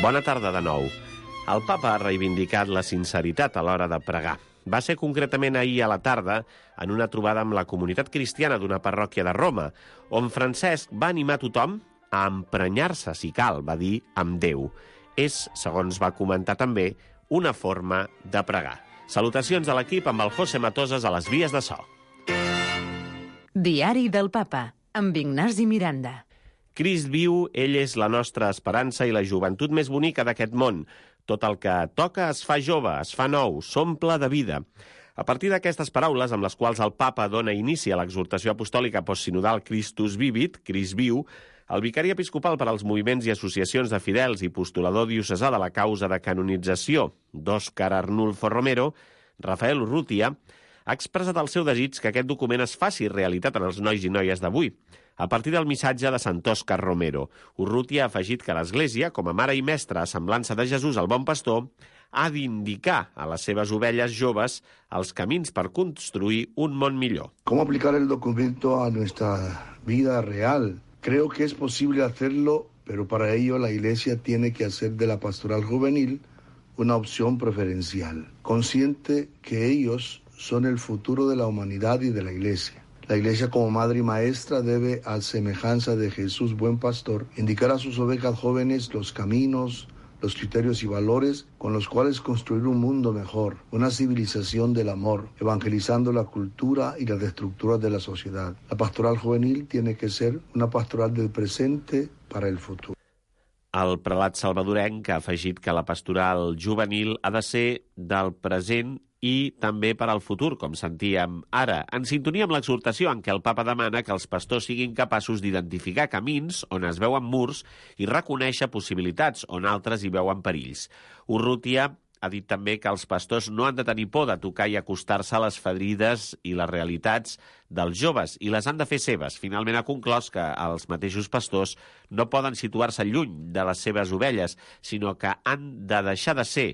Bona tarda de nou. El papa ha reivindicat la sinceritat a l'hora de pregar. Va ser concretament ahir a la tarda en una trobada amb la comunitat cristiana d'una parròquia de Roma, on Francesc va animar tothom a emprenyar-se, si cal, va dir, amb Déu. És, segons va comentar també, una forma de pregar. Salutacions a l'equip amb el José Matosas a les vies de so. Diari del Papa, amb Ignasi Miranda. Crist viu, ell és la nostra esperança i la joventut més bonica d'aquest món. Tot el que toca es fa jove, es fa nou, s'omple de vida. A partir d'aquestes paraules, amb les quals el papa dona inici a l'exhortació apostòlica postsinodal Christus Vivit, Crist viu, el vicari episcopal per als moviments i associacions de fidels i postulador diocesà de la causa de canonització d'Òscar Arnulfo Romero, Rafael Urrutia, ha expressat el seu desig que aquest document es faci realitat en els nois i noies d'avui, a partir del missatge de Sant Òscar Romero. Urrutia ha afegit que l'Església, com a mare i mestra a semblança de Jesús, el bon pastor, ha d'indicar a les seves ovelles joves els camins per construir un món millor. ¿Cómo aplicar el documento a nuestra vida real? Creo que es posible hacerlo, pero para ello la Iglesia tiene que hacer de la pastoral juvenil una opción preferencial, consciente que ellos son el futuro de la humanidad y de la Iglesia. La Iglesia como madre y maestra debe, a semejanza de Jesús buen pastor, indicar a sus ovejas jóvenes los caminos, los criterios y valores con los cuales construir un mundo mejor, una civilización del amor, evangelizando la cultura y las estructuras de la sociedad. La pastoral juvenil tiene que ser una pastoral del presente para el futuro. El prelat salvadorenc ha afegit que la pastoral juvenil ha de ser del present i també per al futur, com sentíem ara, en sintonia amb l'exhortació en què el papa demana que els pastors siguin capaços d'identificar camins on es veuen murs i reconèixer possibilitats on altres hi veuen perills. Urrutia ha dit també que els pastors no han de tenir por de tocar i acostar-se a les ferides i les realitats dels joves i les han de fer seves. Finalment ha conclòs que els mateixos pastors no poden situar-se lluny de les seves ovelles, sinó que han de deixar de ser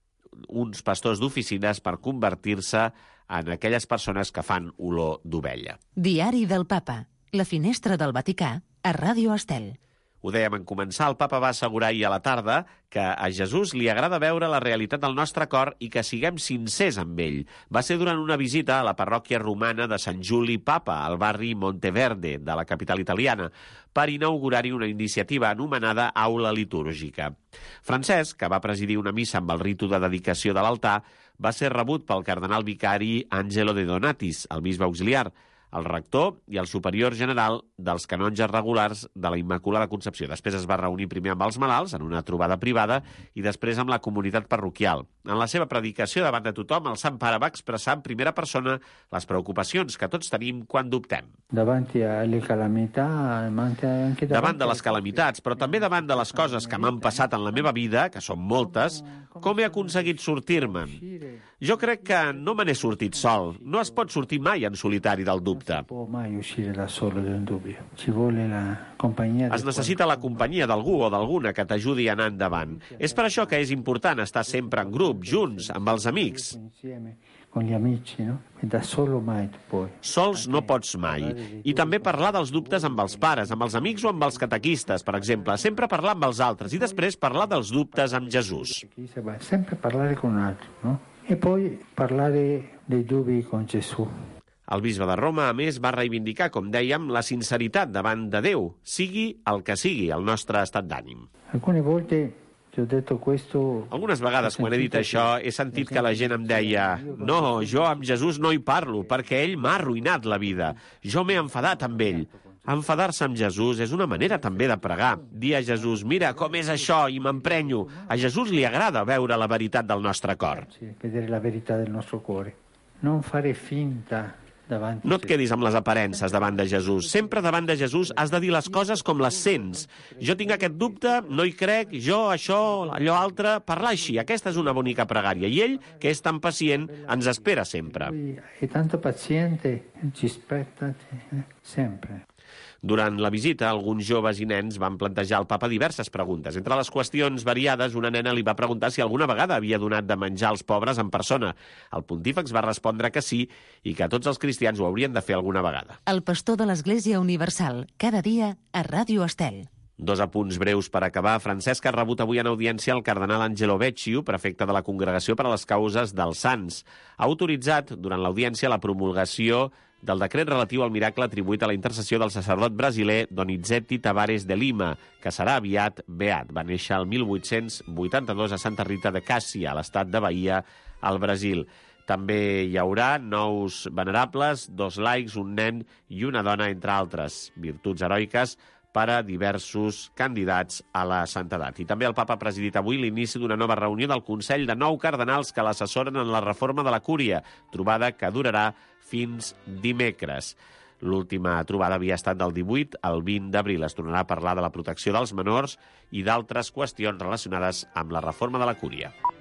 uns pastors d'oficines per convertir-se en aquelles persones que fan olor d'ovella. Diari del Papa, la finestra del Vaticà, a Ràdio Estel. Ho dèiem en començar, el papa va assegurar ahir a la tarda que a Jesús li agrada veure la realitat del nostre cor i que siguem sincers amb ell. Va ser durant una visita a la parròquia romana de Sant Juli Papa, al barri Monteverde, de la capital italiana, per inaugurar-hi una iniciativa anomenada Aula Litúrgica. Francesc, que va presidir una missa amb el ritu de dedicació de l'altar, va ser rebut pel cardenal vicari Angelo De Donatis, el bisbe auxiliar, el rector i el superior general dels canonges regulars de la Immaculada Concepció. Després es va reunir primer amb els malalts en una trobada privada i després amb la comunitat parroquial. En la seva predicació davant de tothom, el Sant Pare va expressar en primera persona les preocupacions que tots tenim quan dubtem. Davant de les calamitats, però també davant de les coses que m'han passat en la meva vida, que són moltes, com he aconseguit sortir-me'n? Jo crec que no me n'he sortit sol. No es pot sortir mai en solitari del dubte. Es necessita la companyia d'algú o d'alguna que t'ajudi a anar endavant. És per això que és important estar sempre en grup, junts, amb els amics. Sols no pots mai. I també parlar dels dubtes amb els pares, amb els amics o amb els catequistes, per exemple. Sempre parlar amb els altres i després parlar dels dubtes amb Jesús. Sempre parlare con un altro, no? E poi parlare dei dubbi con Gesù. El bisbe de Roma, a més, va reivindicar, com dèiem, la sinceritat davant de Déu, sigui el que sigui el nostre estat d'ànim. Algunes vegades, quan he dit això, he sentit que la gent em deia «No, jo amb Jesús no hi parlo, perquè ell m'ha arruïnat la vida. Jo m'he enfadat amb ell». Enfadar-se amb Jesús és una manera també de pregar. Dir a Jesús, mira com és això, i m'emprenyo. A Jesús li agrada veure la veritat del nostre cor. No et quedis amb les aparences davant de Jesús. Sempre davant de Jesús has de dir les coses com les sents. Jo tinc aquest dubte, no hi crec, jo, això, allò altre... Parlar així, aquesta és una bonica pregària. I ell, que és tan pacient, ens espera sempre. È tanto paziente, ci aspetta sempre. Durant la visita, alguns joves i nens van plantejar al papa diverses preguntes. Entre les qüestions variades, una nena li va preguntar si alguna vegada havia donat de menjar als pobres en persona. El pontífex va respondre que sí i que tots els cristians ho haurien de fer alguna vegada. El pastor de l'Església Universal, cada dia a Ràdio Estel. 2 apunts breus per acabar. Francesc ha rebut avui en audiència el cardenal Angelo Becciu, prefecte de la Congregació per a les Causes dels Sants. Ha autoritzat, durant l'audiència, la promulgació del decret relatiu al miracle atribuït a la intercessió del sacerdot brasiler Donizetti Tavares de Lima, que serà aviat beat. Va néixer el 1882 a Santa Rita de Càssia, a l'estat de Bahia, al Brasil. També hi haurà nous venerables, 2 laics, un nen i una dona, entre altres. Virtuts heroiques per a diversos candidats a la santedat. I també el papa ha presidit avui l'inici d'una nova reunió del Consell de 9 cardenals que l'assessoren en la reforma de la Cúria, trobada que durarà fins dimecres. L'última trobada havia estat del 18 al 20 d'abril. Es tornarà a parlar de la protecció dels menors i d'altres qüestions relacionades amb la reforma de la Cúria.